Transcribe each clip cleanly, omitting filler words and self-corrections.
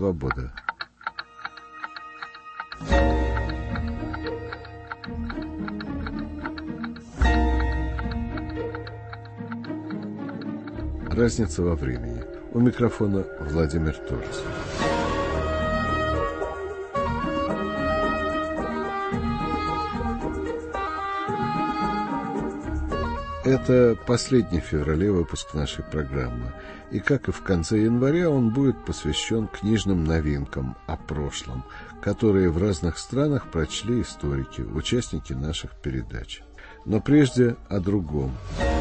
свобода. Разница во времени. У микрофона Владимир Торос. Это последний в феврале выпуск нашей программы. И, как и в конце января, он будет посвящен книжным новинкам о прошлом, которые в разных странах прочли историки, участники наших передач. Но прежде о другом.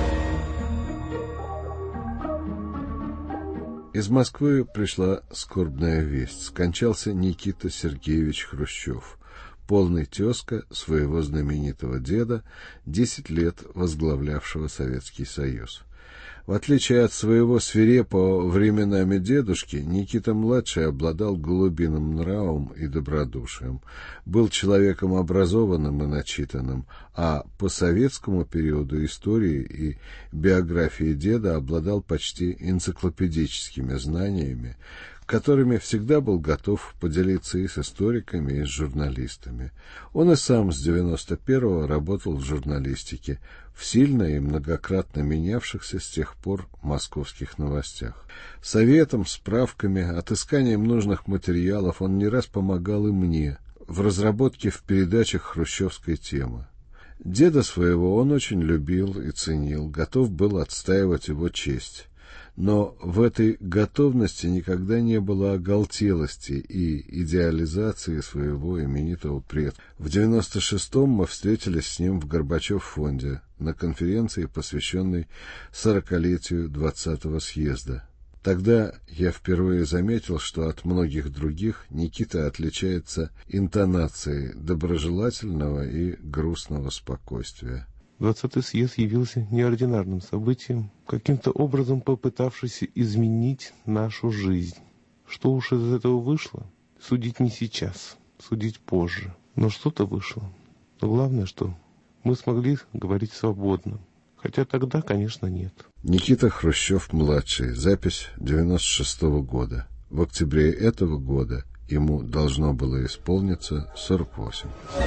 Из Москвы пришла скорбная весть. Скончался Никита Сергеевич Хрущев, полный тезка своего знаменитого деда, 10 лет возглавлявшего Советский Союз. В отличие от своего свирепого временами дедушки, Никита-младший обладал голубиным нравом и добродушием, был человеком образованным и начитанным, а по советскому периоду истории и биографии деда обладал почти энциклопедическими знаниями, которыми всегда был готов поделиться и с историками, и с журналистами. Он и сам с 91-го работал в журналистике, в сильно и многократно менявшихся с тех пор московских новостях. Советом, справками, отысканием нужных материалов он не раз помогал и мне в разработке в передачах хрущевской темы. Деда своего он очень любил и ценил, готов был отстаивать его честь. Но в этой готовности никогда не было оголтелости и идеализации своего именитого предка. В 96-м мы встретились с ним в Горбачев-фонде на конференции, посвященной 40-летию 20-го съезда. Тогда я впервые заметил, что от многих других Никита отличается интонацией доброжелательного и грустного спокойствия. 20-й съезд явился неординарным событием, каким-то образом попытавшись изменить нашу жизнь. Что уж из этого вышло, судить не сейчас, судить позже. Но что-то вышло. Но главное, что мы смогли говорить свободно. Хотя тогда, конечно, нет. Никита Хрущев-младший. Запись 96-го года. В октябре этого года ему должно было исполниться 48.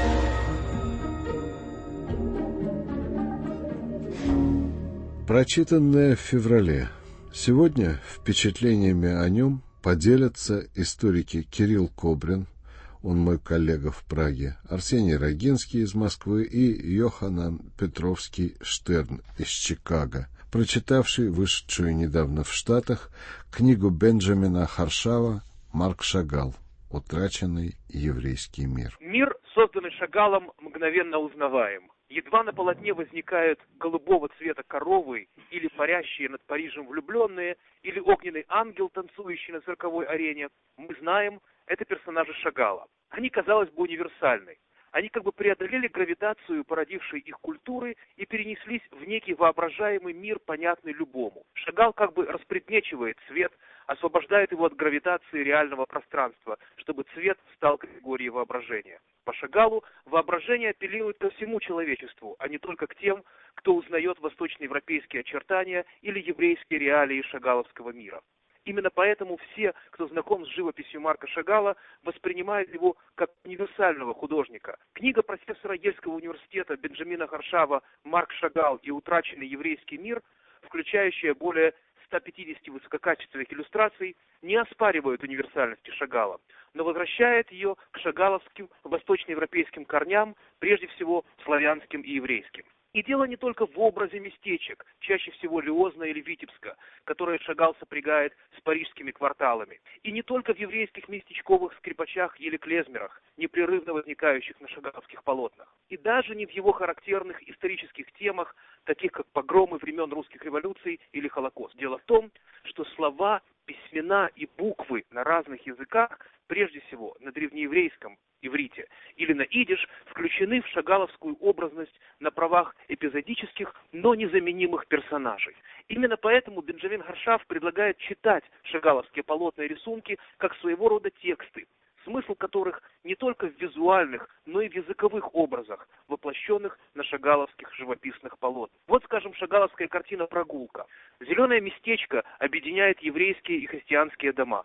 Прочитанное в феврале. Сегодня впечатлениями о нем поделятся историки Кирилл Кобрин, он мой коллега в Праге, Арсений Рогинский из Москвы и Йоханан Петровский-Штерн из Чикаго, прочитавший вышедшую недавно в Штатах книгу Бенджамина Харшава «Марк Шагал. Утраченный еврейский мир». Мир, созданный Шагалом, мгновенно узнаваем. Едва на полотне возникают голубого цвета коровы, или парящие над Парижем влюбленные, или огненный ангел, танцующий на цирковой арене, мы знаем, это персонажи Шагала. Они, казалось бы, универсальны. Они как бы преодолели гравитацию, породившей их культуры, и перенеслись в некий воображаемый мир, понятный любому. Шагал как бы распредмечивает цвет, освобождает его от гравитации реального пространства, чтобы цвет стал категорией воображения. По Шагалу воображение апеллирует ко всему человечеству, а не только к тем, кто узнает восточноевропейские очертания или еврейские реалии шагаловского мира. Именно поэтому все, кто знаком с живописью Марка Шагала, воспринимают его как универсального художника. Книга профессора Ельского университета Бенджамина Харшава «Марк Шагал и утраченный еврейский мир», включающая более 150 высококачественных иллюстраций, не оспаривает универсальности Шагала, но возвращает ее к шагаловским восточноевропейским корням, прежде всего славянским и еврейским. И дело не только в образе местечек, чаще всего Лиозна или Витебска, которые Шагал сопрягает с парижскими кварталами. И не только в еврейских местечковых скрипачах или клезмерах, непрерывно возникающих на шагаловских полотнах. И даже не в его характерных исторических темах, таких как погромы времен русских революций или Холокост. Дело в том, что слова, письмена и буквы на разных языках, прежде всего на древнееврейском иврите или на идиш, включены в шагаловскую образность на правах эпизодических, но незаменимых персонажей. Именно поэтому Бенджамин Харшав предлагает читать шагаловские полотна и рисунки как своего рода тексты, смысл которых не только в визуальных, но и в языковых образах, воплощенных на шагаловских живописных полотнах. Вот, скажем, шагаловская картина «Прогулка». Зеленое местечко объединяет еврейские и христианские дома.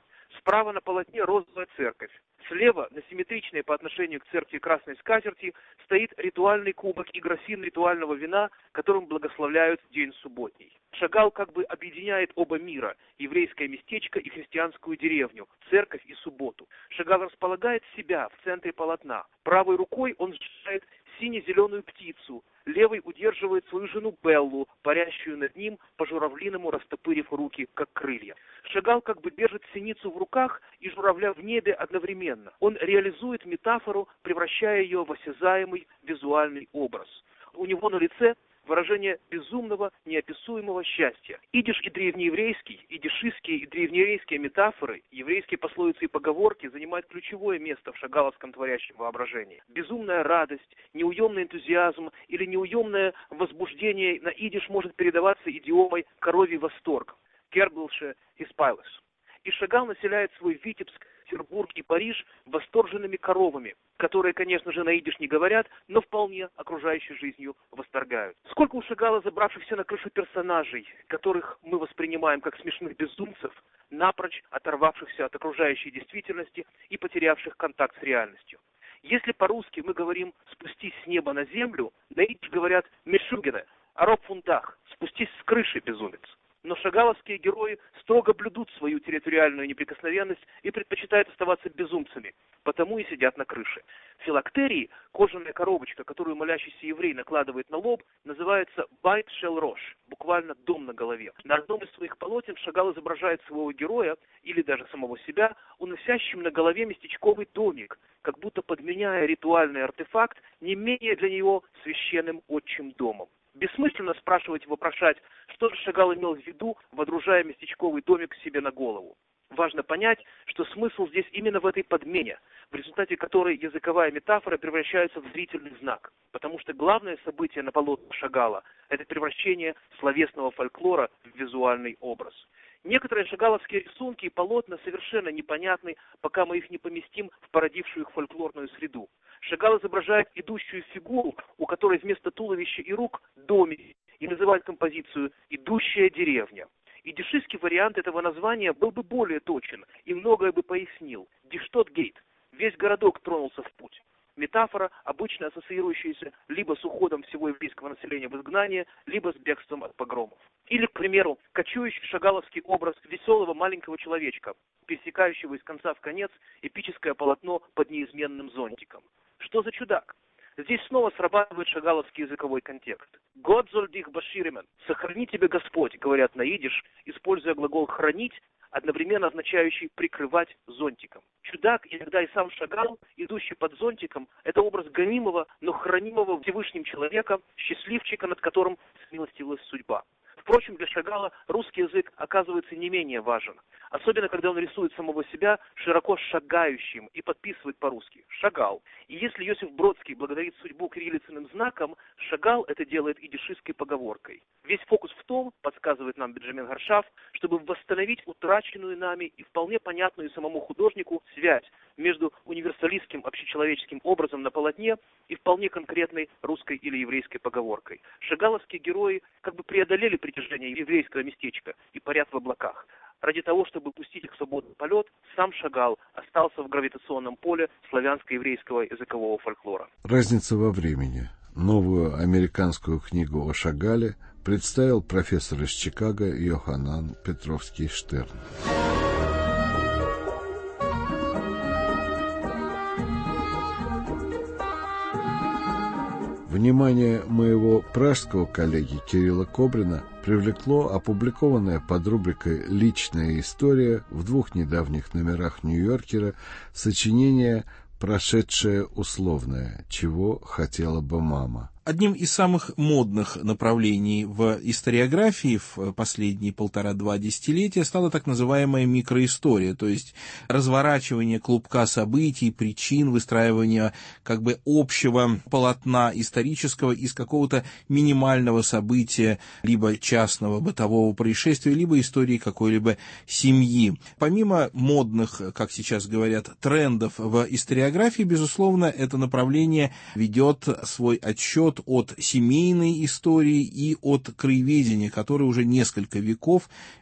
Справа на полотне розовая церковь. Слева, на симметричной по отношению к церкви красной скатерти, стоит ритуальный кубок и графин ритуального вина, которым благословляют день субботний. Шагал как бы объединяет оба мира – еврейское местечко и христианскую деревню, церковь и субботу. Шагал располагает себя в центре полотна. Правой рукой он сжимает сине-зеленую птицу, левой удерживает свою жену Беллу, парящую над ним, по-журавлиному растопырив руки, как крылья. Шагал как бы держит синицу в руках и журавля в небе одновременно. Он реализует метафору, превращая ее в осязаемый визуальный образ. У него на лице выражение безумного, неописуемого счастья. Идиш и древнееврейский, идишистские и древнееврейские метафоры, еврейские пословицы и поговорки занимают ключевое место в шагаловском творящем воображении. Безумная радость, неуемный энтузиазм или неуемное возбуждение на идиш может передаваться идиомой «коровий восторг» «керблше испайлес». И Шагал населяет свой Витебск, Петербург и Париж восторженными коровами, которые, конечно же, на идиш не говорят, но вполне окружающей жизнью восторгают. Сколько у Шагала забравшихся на крышу персонажей, которых мы воспринимаем как смешных безумцев, напрочь оторвавшихся от окружающей действительности и потерявших контакт с реальностью. Если по-русски мы говорим «спустись с неба на землю», на идиш говорят «мешугене», «ароб фунтах», «спустись с крыши, безумец». Но шагаловские герои строго блюдут свою территориальную неприкосновенность и предпочитают оставаться безумцами, потому и сидят на крыше. Филактерии, кожаная коробочка, которую молящийся еврей накладывает на лоб, называется «байт шел рош», буквально «дом на голове». На одном из своих полотен Шагал изображает своего героя, или даже самого себя, уносящим на голове местечковый домик, как будто подменяя ритуальный артефакт не менее для него священным отчим домом. Бессмысленно спрашивать и вопрошать, что же Шагал имел в виду, водружая местечковый домик себе на голову. Важно понять, что смысл здесь именно в этой подмене, в результате которой языковая метафора превращается в зрительный знак. Потому что главное событие на полотнах Шагала – это превращение словесного фольклора в визуальный образ. Некоторые шагаловские рисунки и полотна совершенно непонятны, пока мы их не поместим в породившую их фольклорную среду. Шагал изображает идущую фигуру, у которой вместо туловища и рук домик, и называет композицию «идущая деревня». Идишистский вариант этого названия был бы более точен и многое бы пояснил. Диштот-гейт. Весь городок тронулся в путь. Метафора, обычно ассоциирующаяся либо с уходом всего еврейского населения в изгнание, либо с бегством от погромов. Или, к примеру, кочующий шагаловский образ веселого маленького человечка, пересекающего из конца в конец эпическое полотно под неизменным зонтиком. Что за чудак? Здесь снова срабатывает шагаловский языковой контекст. «Год золь дих баширимен» – «сохрани тебе Господь», говорят на идиш, используя глагол «хранить», одновременно означающий «прикрывать зонтиком». Чудак, иногда и сам Шагал, идущий под зонтиком, это образ гонимого, но хранимого Всевышним человека, счастливчика, над которым смилостивилась судьба. Впрочем, для Шагала русский язык оказывается не менее важен. Особенно, когда он рисует самого себя широко шагающим и подписывает по-русски «Шагал». И если Иосиф Бродский благодарит судьбу кириллицыным знаком, Шагал это делает идишистской поговоркой. Весь фокус в том, подсказывает нам Бенджамин Гаршав, чтобы восстановить утраченную нами и вполне понятную самому художнику связь между универсалистским общечеловеческим образом на полотне и вполне конкретной русской или еврейской поговоркой. Шагаловские герои как бы преодолели притяжение еврейского местечка и парят в облаках. Ради того, чтобы пустить их в свободный полет, сам Шагал остался в гравитационном поле славянско-еврейского языкового фольклора. Разница во времени. Новую американскую книгу о Шагале представил профессор из Чикаго Йоханан Петровский-Штерн. Внимание моего пражского коллеги Кирилла Кобрина привлекло опубликованное под рубрикой «Личная история» в 2 недавних номерах «Нью-Йоркера» сочинение «Прошедшее условное. Чего хотела бы мама». Одним из самых модных направлений в историографии в последние 1,5-2 десятилетия стала так называемая микроистория, то есть разворачивание клубка событий, причин, выстраивание как бы общего полотна исторического из какого-то минимального события, либо частного бытового происшествия, либо истории какой-либо семьи. Помимо модных, как сейчас говорят, трендов в историографии, безусловно, это направление ведет свой отсчет от семейной истории и от краеведения, которое уже несколько веков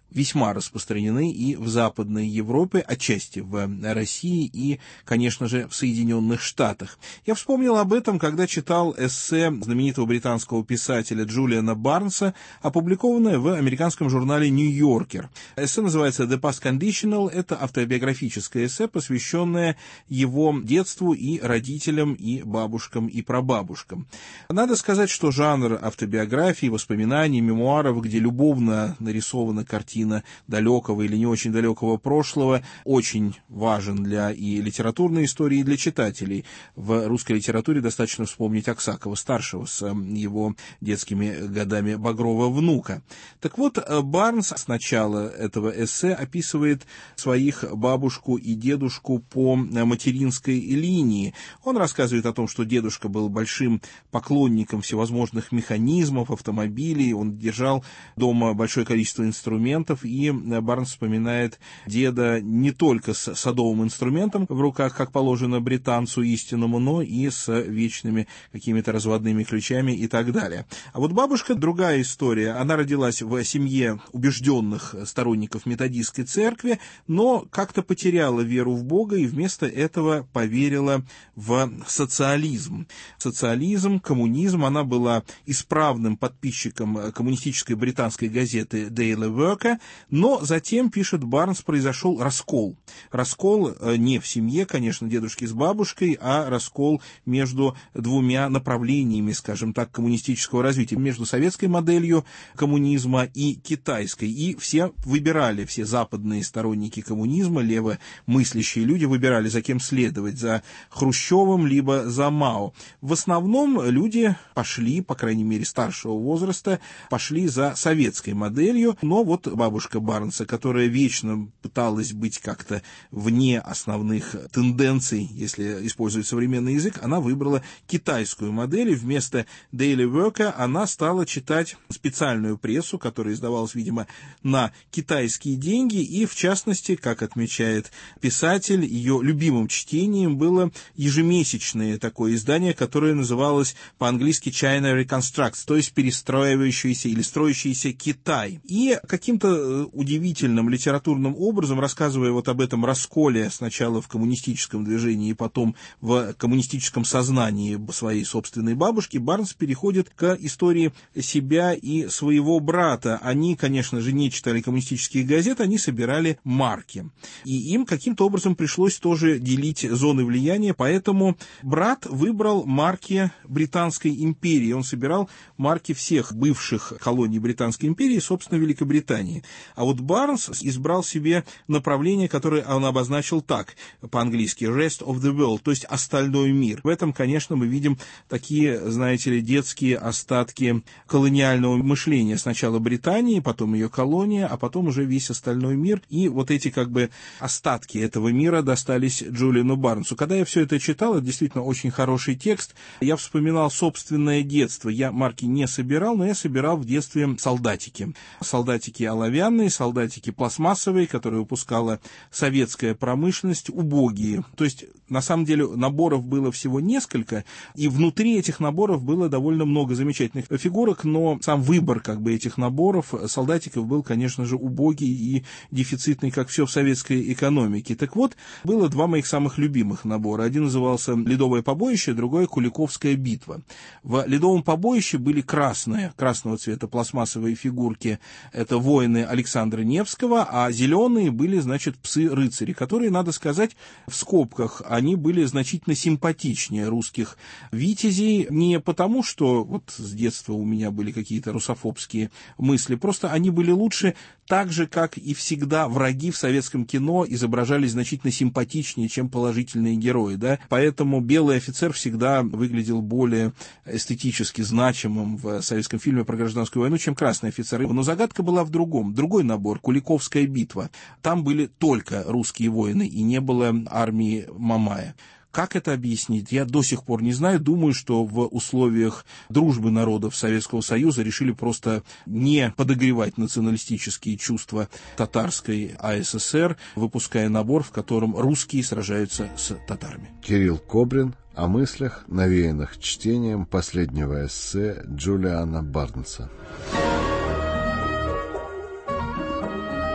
весьма распространены и в Западной Европе, отчасти в России и, конечно же, в Соединенных Штатах. Я вспомнил об этом, когда читал эссе знаменитого британского писателя Джулиана Барнса, опубликованное в американском журнале «Нью-Йоркер». Эссе называется «The Past Conditional». Это автобиографическое эссе, посвященное его детству и родителям, и бабушкам, и прабабушкам. Надо сказать, что жанр автобиографии, воспоминаний, мемуаров, где любовно нарисована картина далекого или не очень далекого прошлого, очень важен для и литературной истории, и для читателей. В русской литературе достаточно вспомнить Аксакова-старшего с его детскими годами Багрова внука. Так вот, Барнс с начала этого эссе описывает своих бабушку и дедушку по материнской линии. Он рассказывает о том, что дедушка был большим поклонником всевозможных механизмов, автомобилей, он держал дома большое количество инструментов, и Барнс вспоминает деда не только с садовым инструментом в руках, как положено британцу истинному, но и с вечными какими-то разводными ключами и так далее. А вот бабушка — другая история. Она родилась в семье убежденных сторонников методистской церкви, но как-то потеряла веру в Бога и вместо этого поверила в социализм. Социализм, коммунизм. Она была исправным подписчиком коммунистической британской газеты Daily Worker, но затем, пишет Барнс, произошел раскол. Раскол не в семье, конечно, дедушки с бабушкой, а раскол между двумя направлениями, скажем так, коммунистического развития, между советской моделью коммунизма и китайской. И все выбирали, все западные сторонники коммунизма, левомыслящие люди выбирали, за кем следовать, за Хрущевым либо за Мао. В основном люди пошли, по крайней мере, старшего возраста, пошли за советской моделью, но вот бабушка Барнса, которая вечно пыталась быть как-то вне основных тенденций, если использовать современный язык, она выбрала китайскую модель, и вместо Daily Worker она стала читать специальную прессу, которая издавалась, видимо, на китайские деньги, и, в частности, как отмечает писатель, ее любимым чтением было ежемесячное такое издание, которое называлось по-английски China Reconstructs, то есть перестраивающийся или строящийся Китай. И каким-то удивительным литературным образом, рассказывая вот об этом расколе сначала в коммунистическом движении и потом в коммунистическом сознании своей собственной бабушки, Барнс переходит к истории себя и своего брата. Они, конечно же, не читали коммунистические газеты, они собирали марки. И им каким-то образом пришлось тоже делить зоны влияния, поэтому брат выбрал марки Британской империи. Он собирал марки всех бывших колоний Британской империи, собственно, Великобритании. А вот Барнс избрал себе направление, которое он обозначил так, по-английски, rest of the world, то есть остальной мир. В этом, конечно, мы видим такие, знаете ли, детские остатки колониального мышления. Сначала Британия, потом ее колония, а потом уже весь остальной мир. И вот эти как бы остатки этого мира достались Джулиану Барнсу. Когда я все это читал, это действительно очень хороший текст. Я вспоминал собственное детство. Я марки не собирал, но я собирал в детстве солдатики. Солдатики оловянные, солдатики пластмассовые, которые выпускала советская промышленность, убогие. То есть, на самом деле, наборов было всего несколько, и внутри этих наборов было довольно много замечательных фигурок, но сам выбор как бы этих наборов, солдатиков, был, конечно же, убогий и дефицитный, как все в советской экономике. Так вот, было два моих самых любимых набора. Один назывался «Ледовое побоище», другой «Куликовская битва». В «Ледовом побоище» были красного цвета пластмассовые фигурки, это воины Александра Невского, а зеленые были, значит, псы-рыцари, которые, надо сказать, в скобках, они были значительно симпатичнее русских витязей, не потому, что вот с детства у меня были какие-то русофобские мысли, просто они были лучше, так же, как и всегда враги в советском кино изображались значительно симпатичнее, чем положительные герои, да, поэтому белый офицер всегда выглядел более эстетически значимым в советском фильме про гражданскую войну, чем красный офицер. Но загадка была в другом. Другой набор, Куликовская битва. Там были только русские воины, и не было армии Мамая. Как это объяснить, я до сих пор не знаю. Думаю, что в условиях дружбы народов Советского Союза решили просто не подогревать националистические чувства татарской АССР, выпуская набор, в котором русские сражаются с татарами. Кирилл Кобрин о мыслях, навеянных чтением последнего эссе Джулиана Барнса.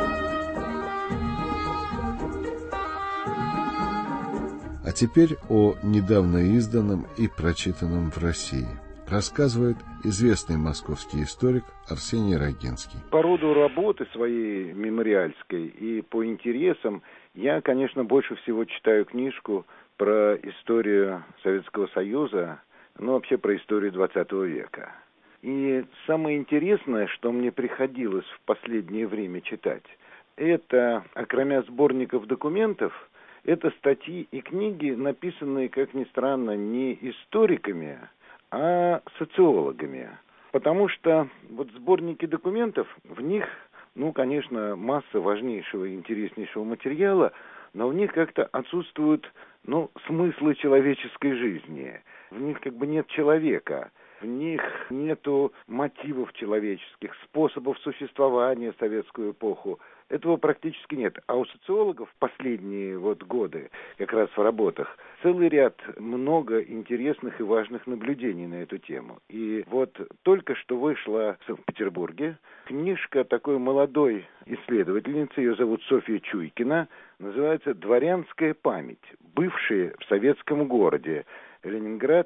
А теперь о недавно изданном и прочитанном в России рассказывает известный московский историк Арсений Рогинский. По роду работы своей мемориальской и по интересам я, конечно, больше всего читаю книжку про историю Советского Союза, вообще про историю 20 века. И самое интересное, что мне приходилось в последнее время читать, это, окромя сборников документов, это статьи и книги, написанные, как ни странно, не историками, а социологами. Потому что сборники документов, в них, конечно, масса важнейшего и интереснейшего материала, но в них как-то отсутствуют, смыслы человеческой жизни. В них нет человека. В них нету мотивов человеческих, способов существования в советскую эпоху. Этого практически нет. А у социологов в последние годы, как раз в работах, целый ряд много интересных и важных наблюдений на эту тему. И только что вышла в Санкт-Петербурге книжка такой молодой исследовательницы, ее зовут Софья Чуйкина, называется «Дворянская память. Бывшие в советском городе. Ленинград,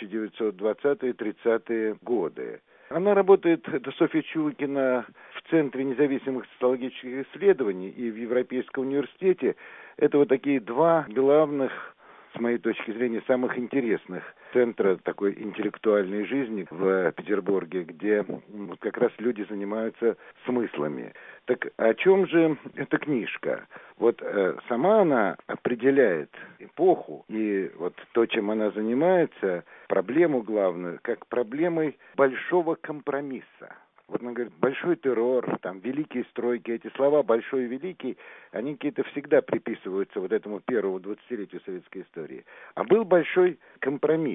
1920-30-е годы». Она работает, это Софья Чуйкина, в Центре независимых социологических исследований и в Европейском университете. Это такие два главных, с моей точки зрения, самых интересных центра такой интеллектуальной жизни в Петербурге, где как раз люди занимаются смыслами. Так о чем же эта книжка? Сама она определяет эпоху и то, чем она занимается, проблему главную, как проблемой большого компромисса. Она говорит, большой террор, великие стройки, эти слова «большой» и «великий», они какие-то всегда приписываются этому первому 20-летию советской истории. А был большой компромисс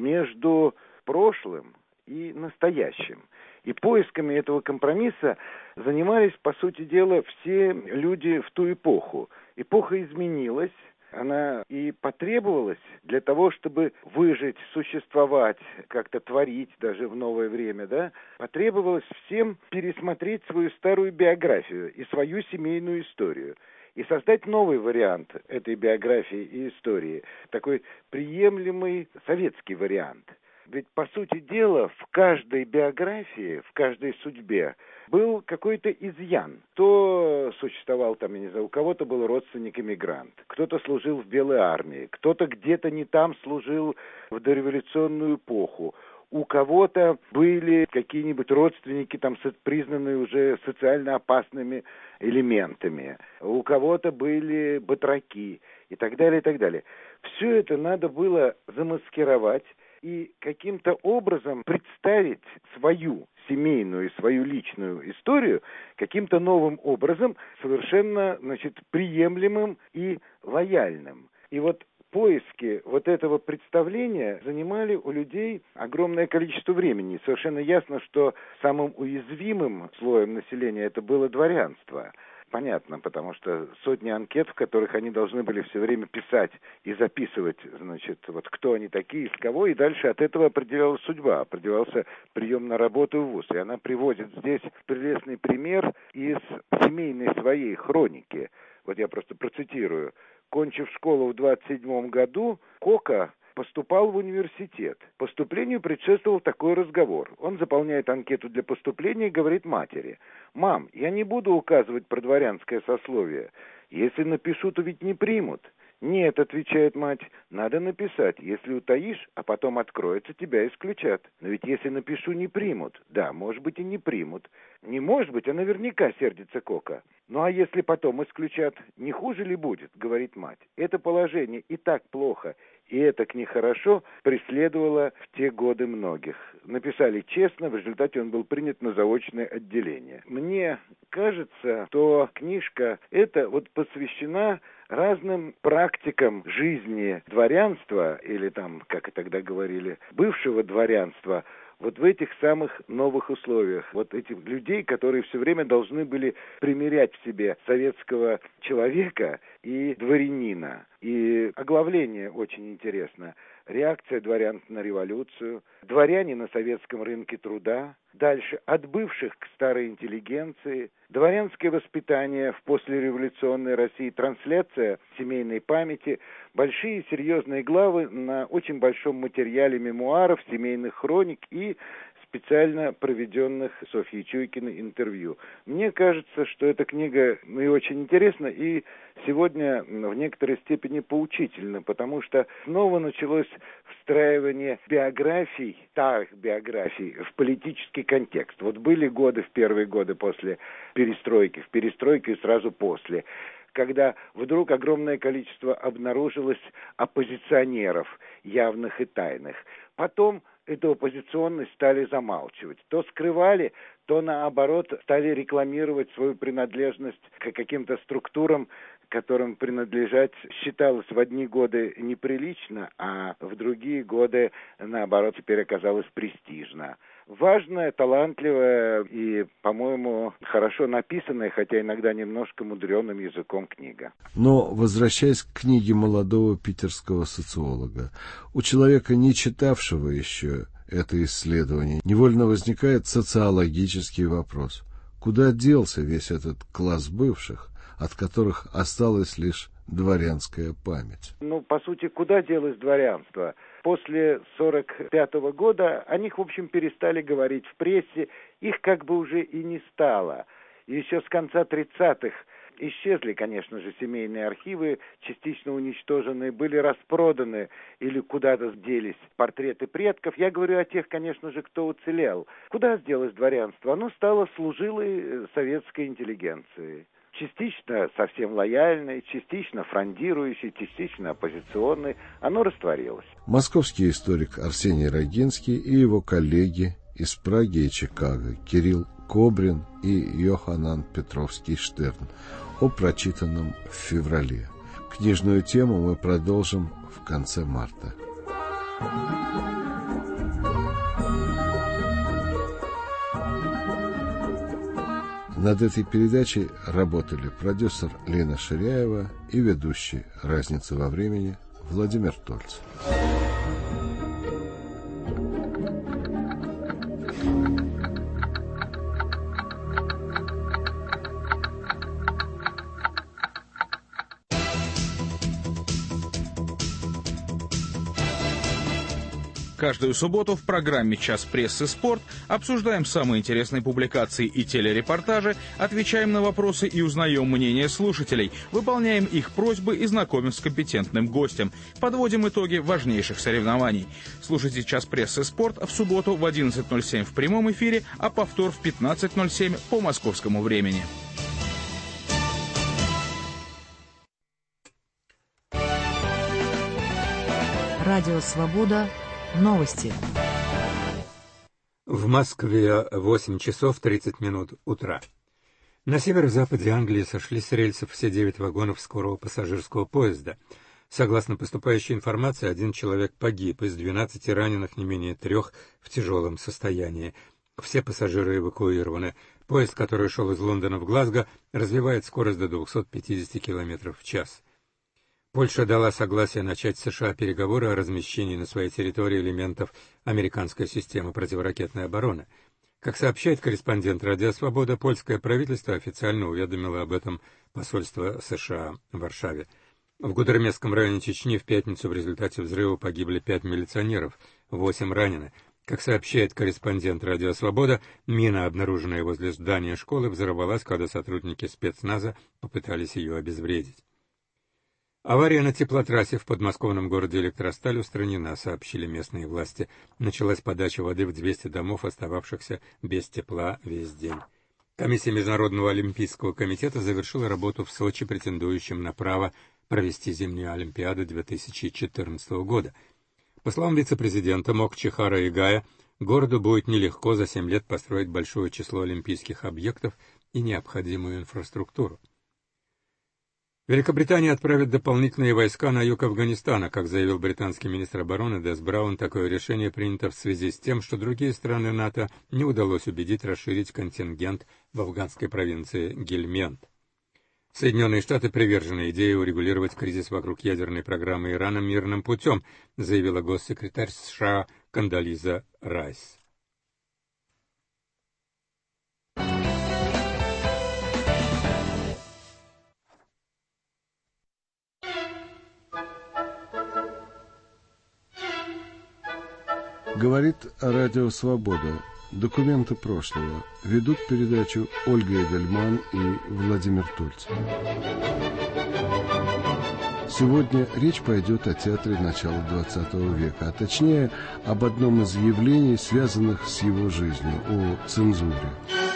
между прошлым и настоящим. И поисками этого компромисса занимались, по сути дела, все люди в ту эпоху. Эпоха изменилась. Она и потребовалась для того, чтобы выжить, существовать, как-то творить даже в новое время, потребовалось всем пересмотреть свою старую биографию и свою семейную историю и создать новый вариант этой биографии и истории, такой приемлемый советский вариант. Ведь, по сути дела, в каждой биографии, в каждой судьбе был какой-то изъян. Кто существовал у кого-то был родственник-эмигрант, кто-то служил в Белой армии, кто-то где-то не там служил в дореволюционную эпоху. У кого-то были какие-нибудь родственники, признанные уже социально опасными элементами. У кого-то были батраки и так далее, и так далее. Все это надо было замаскировать и каким-то образом представить свою семейную, свою личную историю каким-то новым образом, совершенно, приемлемым и лояльным. И поиски этого представления занимали у людей огромное количество времени. Совершенно ясно, что самым уязвимым слоем населения это было дворянство. Понятно, потому что сотни анкет, в которых они должны были все время писать и записывать, кто они такие, из кого, и дальше от этого определялась судьба, определялся прием на работу в ВУЗ. И она приводит здесь прелестный пример из семейной своей хроники. Я просто процитирую. Кончив школу в 27 году, Кока поступал в университет. Поступлению предшествовал такой разговор. Он заполняет анкету для поступления и говорит матери: «Мам, я не буду указывать про дворянское сословие. Если напишу, то ведь не примут». «Нет», — отвечает мать, — «надо написать. Если утаишь, а потом откроется, тебя исключат. Но ведь если напишу, не примут». «Да, может быть, и не примут». «Не может быть, а наверняка», — сердится Кока. «Ну а если потом исключат, не хуже ли будет?» — говорит мать. Это положение и так плохо, и это нехорошо преследовало в те годы многих. Написали честно, в результате он был принят на заочное отделение. Мне кажется, что книжка эта посвящена разным практикам жизни дворянства, или как и тогда говорили, бывшего дворянства, в этих самых новых условиях. Этих людей, которые все время должны были примирять в себе советского человека и дворянина. И И оглавление очень интересно. Реакция дворян на революцию, дворяне на советском рынке труда, дальше от бывших к старой интеллигенции, дворянское воспитание в послереволюционной России, трансляция семейной памяти, большие серьезные главы на очень большом материале мемуаров, семейных хроник и специально проведенных Софьей Чуйкиной интервью. Мне кажется, что эта книга и очень интересна, и сегодня в некоторой степени поучительна, потому что снова началось встраивание биографий, старых биографий, в политический контекст. Вот были годы, в первые годы после перестройки, в перестройке и сразу после, когда вдруг огромное количество обнаружилось оппозиционеров, явных и тайных. Потом эту оппозиционность стали замалчивать. То скрывали, то наоборот стали рекламировать свою принадлежность к каким-то структурам, которым принадлежать считалось в одни годы неприлично, а в другие годы, наоборот, теперь оказалось престижно. Важная, талантливая и, по-моему, хорошо написанная, хотя иногда немножко мудреным языком книга. Но, возвращаясь к книге молодого питерского социолога, у человека, не читавшего еще это исследование, невольно возникает социологический вопрос. Куда делся весь этот класс бывших, от которых осталась лишь дворянская память? По сути, куда делось дворянство? После 1945 года о них, в общем, перестали говорить в прессе, их как бы уже и не стало. Еще с конца 30-х исчезли, конечно же, семейные архивы, частично уничтоженные, были распроданы или куда-то делись портреты предков. Я говорю о тех, конечно же, кто уцелел. Куда сделалось дворянство? Оно стало служилой советской интеллигенции. Частично совсем лояльной, частично фрондирующей, частично оппозиционной. Оно растворилось. Московский историк Арсений Рогинский и его коллеги из Праги и Чикаго Кирилл Кобрин и Йоханан Петровский-Штерн о прочитанном в феврале. Книжную тему мы продолжим в конце марта. Над этой передачей работали продюсер Лена Ширяева и ведущий «Разница во времени» Владимир Тольц. Каждую субботу в программе «Час прессы. Спорт» обсуждаем самые интересные публикации и телерепортажи, отвечаем на вопросы и узнаем мнение слушателей, выполняем их просьбы и знакомим с компетентным гостем, подводим итоги важнейших соревнований. Слушайте «Час прессы. Спорт» в субботу в 11:07 в прямом эфире, а повтор в 15:07 по московскому времени. Радио «Свобода». Новости. В Москве 8 часов 30 минут утра. На северо-западе Англии сошли с рельсов все 9 вагонов скорого пассажирского поезда. Согласно поступающей информации, 1 человек погиб, из 12 раненых не менее 3 в тяжелом состоянии. Все пассажиры эвакуированы. Поезд, который шел из Лондона в Глазго, развивает скорость до 250 км в час. Польша дала согласие начать с США переговоры о размещении на своей территории элементов американской системы противоракетной обороны. Как сообщает корреспондент «Радио Свобода», польское правительство официально уведомило об этом посольство США в Варшаве. В Гудермесском районе Чечни в пятницу в результате взрыва погибли 5 милиционеров, 8 ранены. Как сообщает корреспондент «Радио Свобода», мина, обнаруженная возле здания школы, взорвалась, когда сотрудники спецназа попытались ее обезвредить. Авария на теплотрассе в подмосковном городе Электросталь устранена, сообщили местные власти. Началась подача воды в 200 домов, остававшихся без тепла весь день. Комиссия Международного олимпийского комитета завершила работу в Сочи, претендующим на право провести зимнюю Олимпиаду 2014 года. По словам вице-президента Мокчихара Игая, городу будет нелегко за 7 лет построить большое число олимпийских объектов и необходимую инфраструктуру. Великобритания отправит дополнительные войска на юг Афганистана. Как заявил британский министр обороны Дэс Браун, такое решение принято в связи с тем, что другие страны НАТО не удалось убедить расширить контингент в афганской провинции Гельмент. Соединенные Штаты привержены идее урегулировать кризис вокруг ядерной программы Ирана мирным путем, заявила госсекретарь США Кондолиза Райс. Говорит Радио Свобода. Документы прошлого. Ведут передачу Ольга Эдельман и Владимир Тульцев. Сегодня речь пойдет о театре начала XX века, а точнее об одном из явлений, связанных с его жизнью, о цензуре.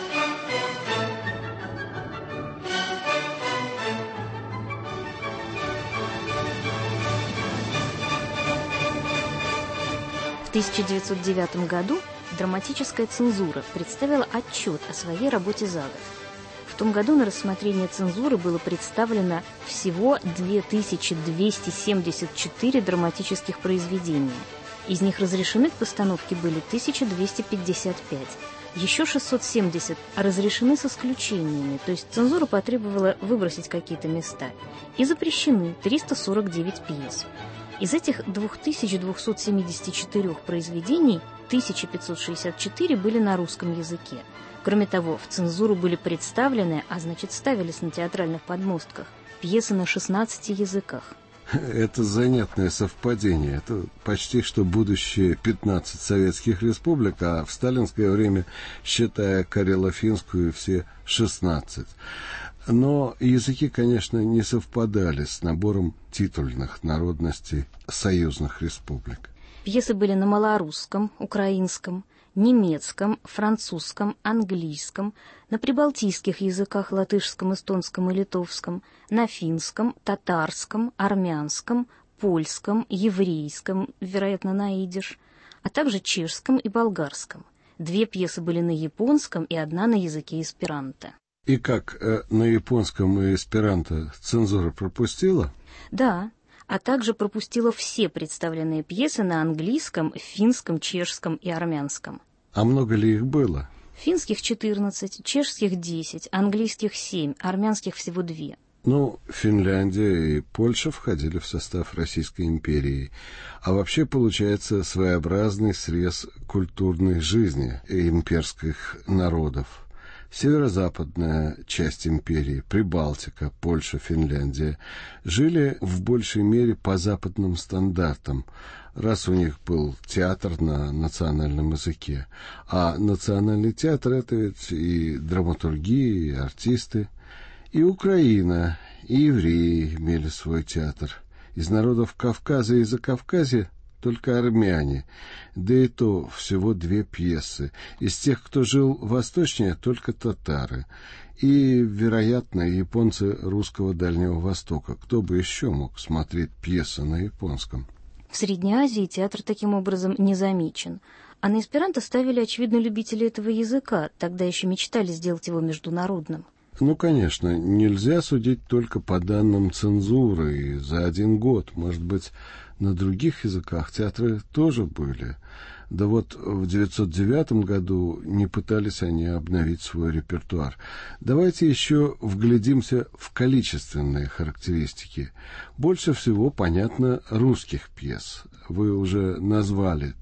В 1909 году драматическая цензура представила отчет о своей работе за год. В том году на рассмотрение цензуры было представлено всего 2274 драматических произведения. Из них разрешены к постановке были 1255. Еще 670 разрешены с исключениями, то есть цензура потребовала выбросить какие-то места. И запрещены 349 пьес. Из этих 2274 произведений 1564 были на русском языке. Кроме того, в цензуру были представлены, а значит ставились на театральных подмостках, пьесы на 16 языках. Это занятное совпадение. Это почти что будущее 15 советских республик, а в сталинское время, считая Карело-Финскую, все 16. Но языки, конечно, не совпадали с набором титульных народностей союзных республик. Пьесы были на малорусском, украинском, немецком, французском, английском, на прибалтийских языках латышском, эстонском и литовском, на финском, татарском, армянском, польском, еврейском, вероятно, на идиш, а также чешском и болгарском. 2 пьесы были на японском и 1 на языке эсперанто. И как, на японском и эсперанто цензура пропустила? Да, а также пропустила все представленные пьесы на английском, финском, чешском и армянском. А много ли их было? Финских 14, чешских 10, английских 7, армянских всего 2. Ну, Финляндия и Польша входили в состав Российской империи. А вообще получается своеобразный срез культурной жизни имперских народов. Северо-западная часть империи, Прибалтика, Польша, Финляндия, жили в большей мере по западным стандартам, раз у них был театр на национальном языке. А национальный театр — это ведь и драматургия, и артисты. И Украина, и евреи имели свой театр. Из народов Кавказа и Закавказья только армяне, да и то всего 2 пьесы. Из тех, кто жил восточнее, только татары. И, вероятно, японцы русского Дальнего Востока. Кто бы еще мог смотреть пьесы на японском? В Средней Азии театр таким образом не замечен. А на эсперанто ставили, очевидно, любители этого языка. Тогда еще мечтали сделать его международным. Ну, конечно, нельзя судить только по данным цензуры. И за 1 год, может быть, на других языках театры тоже были. Да вот в 1909 году не пытались они обновить свой репертуар. Давайте еще вглядимся в количественные характеристики. Больше всего понятно русских пьес. Вы уже назвали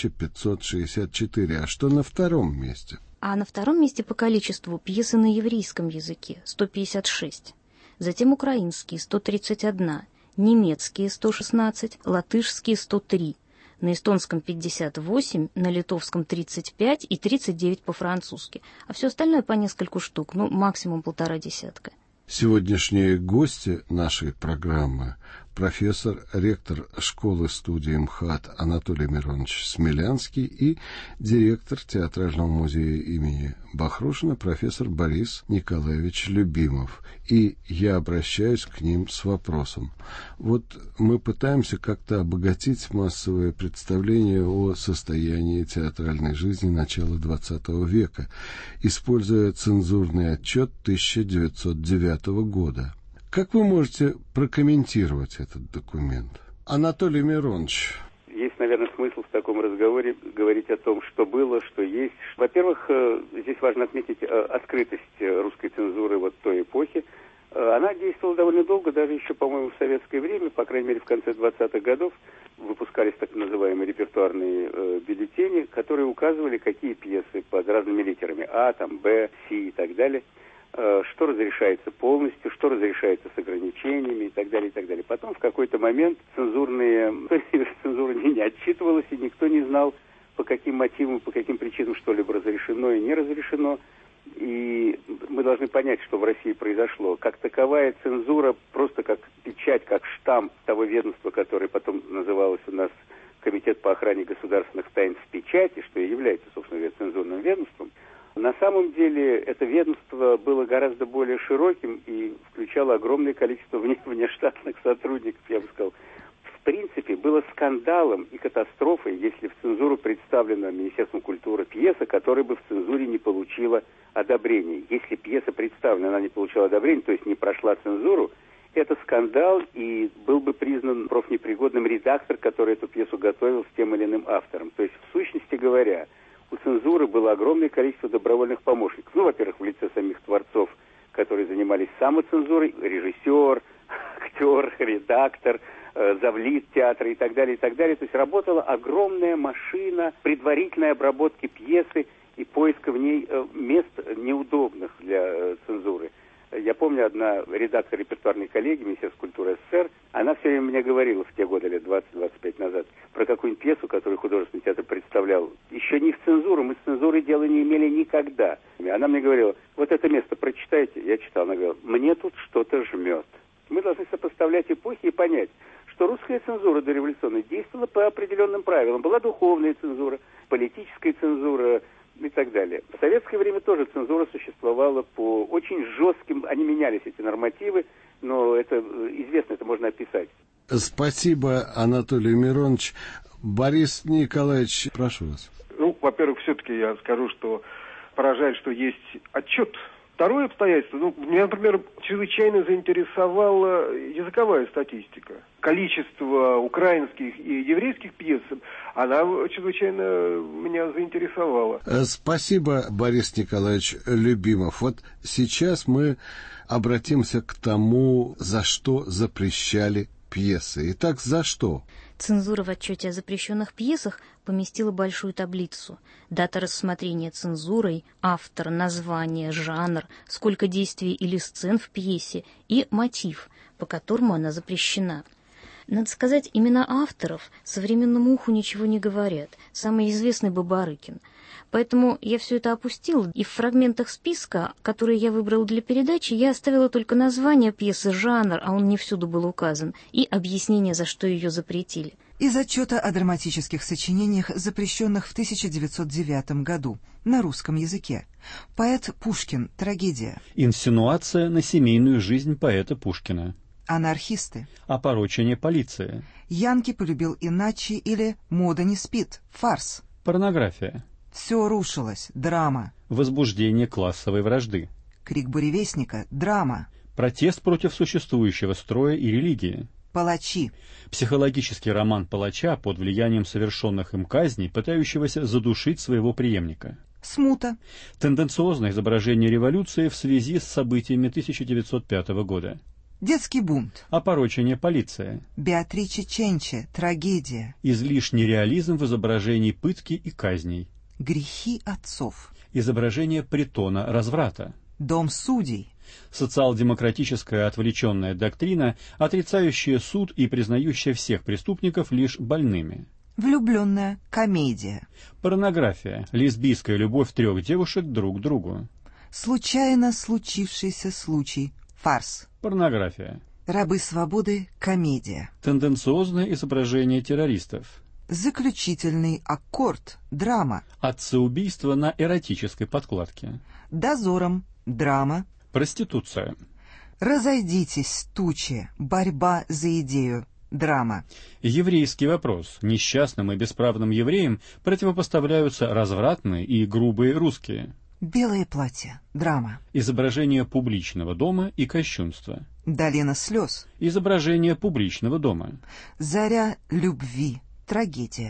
1564. А что на 2-м месте? А на 2-м месте по количеству пьесы на еврейском языке — 156. Затем украинские — 131. Немецкие — 116, латышские — 103, на эстонском — 58, на литовском — 35 и 39 по-французски, а все остальное по нескольку штук, максимум 1,5 десятка. Сегодняшние гости нашей программы — профессор, ректор школы-студии МХАТ Анатолий Миронович Смелянский и директор Театрального музея имени Бахрушина профессор Борис Николаевич Любимов. И я обращаюсь к ним с вопросом. Вот мы пытаемся как-то обогатить массовое представление о состоянии театральной жизни начала XX века, используя цензурный отчет 1909 года. Как вы можете прокомментировать этот документ? Анатолий Миронович. Есть, наверное, смысл в таком разговоре говорить о том, что было, что есть. Во-первых, здесь важно отметить открытость русской цензуры вот той эпохи. Она действовала довольно долго, даже еще, по-моему, в советское время, по крайней мере, в конце 20-х годов выпускались так называемые репертуарные бюллетени, которые указывали, какие пьесы под разными литерами А, там, Б, С и так далее, что разрешается полностью, что разрешается с ограничениями и так далее, и так далее. Потом в какой-то момент цензура не отчитывалась, и никто не знал, по каким мотивам, по каким причинам что-либо разрешено и не разрешено. И мы должны понять, что в России произошло. Как таковая цензура, просто как печать, как штамп того ведомства, которое потом называлось у нас Комитет по охране государственных тайн в печати, что и является, собственно говоря, цензурным ведомством. На самом деле это ведомство было гораздо более широким и включало огромное количество внештатных сотрудников, я бы сказал. В принципе, было скандалом и катастрофой, если в цензуру представлена Министерством культуры пьеса, которая бы в цензуре не получила одобрения. Если пьеса представлена, она не получила одобрения, то есть не прошла цензуру, это скандал, и был бы признан профнепригодным редактор, который эту пьесу готовил с тем или иным автором. То есть, в сущности говоря, у цензуры было огромное количество добровольных помощников. Ну, во-первых, в лице самих творцов, которые занимались самоцензурой, режиссер, актер, редактор, завлит театра и так далее, и так далее. То есть работала огромная машина предварительной обработки пьесы и поиска в ней мест неудобных для цензуры. Я помню, одна редактор репертуарной коллегии Министерства культуры СССР, она все время мне говорила в те годы, лет 20-25 назад, про какую-нибудь пьесу, которую художественный театр представлял. Еще не в цензуру, мы с цензурой дела не имели никогда. Она мне говорила, вот это место прочитайте. Я читал, она говорила, мне тут что-то жмет. Мы должны сопоставлять эпохи и понять, что русская цензура дореволюционная действовала по определенным правилам. Была духовная цензура, политическая цензура и так далее. В советское время тоже цензура существовала по очень жестким, они менялись, эти нормативы, но это известно, это можно описать. Спасибо, Анатолий Миронович. Борис Николаевич, прошу вас. Ну, во-первых, все-таки я скажу, что поражает, что есть отчет. Второе обстоятельство, меня, например, чрезвычайно заинтересовала языковая статистика. Количество украинских и еврейских пьес, она чрезвычайно меня заинтересовала. Спасибо, Борис Николаевич Любимов. Вот сейчас мы обратимся к тому, за что запрещали пьесы. Итак, за что? Цензура в отчете о запрещенных пьесах поместила большую таблицу. Дата рассмотрения цензурой, автор, название, жанр, сколько действий или сцен в пьесе и мотив, по которому она запрещена. Надо сказать, имена авторов современному уху ничего не говорят. Самый известный Бабарыкин. Поэтому я все это опустила, и в фрагментах списка, которые я выбрала для передачи, я оставила только название пьесы, жанр, а он не всюду был указан, и объяснение, за что ее запретили. Из отчета о драматических сочинениях, запрещенных в 1909 году на русском языке. Поэт Пушкин. Трагедия. Инсинуация на семейную жизнь поэта Пушкина. Анархисты. Опорочение полиции. Янки полюбил иначе или мода не спит. Фарс. Порнография. Все рушилось. Драма. Возбуждение классовой вражды. Крик буревестника. Драма. Протест против существующего строя и религии. Палачи. Психологический роман палача под влиянием совершенных им казней, пытающегося задушить своего преемника. Смута. Тенденциозное изображение революции в связи с событиями 1905 года. Детский бунт. Опорочение полиции. Беатриче Ченче. Трагедия. Излишний реализм в изображении пытки и казней. Грехи отцов. Изображение притона разврата. Дом судей. Социал-демократическая отвлеченная доктрина, отрицающая суд и признающая всех преступников лишь больными. Влюбленная комедия. Порнография. Лесбийская любовь трех девушек друг к другу. Случайно случившийся случай. Фарс. Порнография. Рабы свободы. Комедия. Тенденциозное изображение террористов. Заключительный аккорд. Драма. Отцеубийство на эротической подкладке. Дозором. Драма. Проституция. Разойдитесь, тучи. Борьба за идею. Драма. Еврейский вопрос. Несчастным и бесправным евреям противопоставляются развратные и грубые русские. Белое платье. Драма. Изображение публичного дома и кощунства. Долина слез. Изображение публичного дома. Заря любви. Трагедия.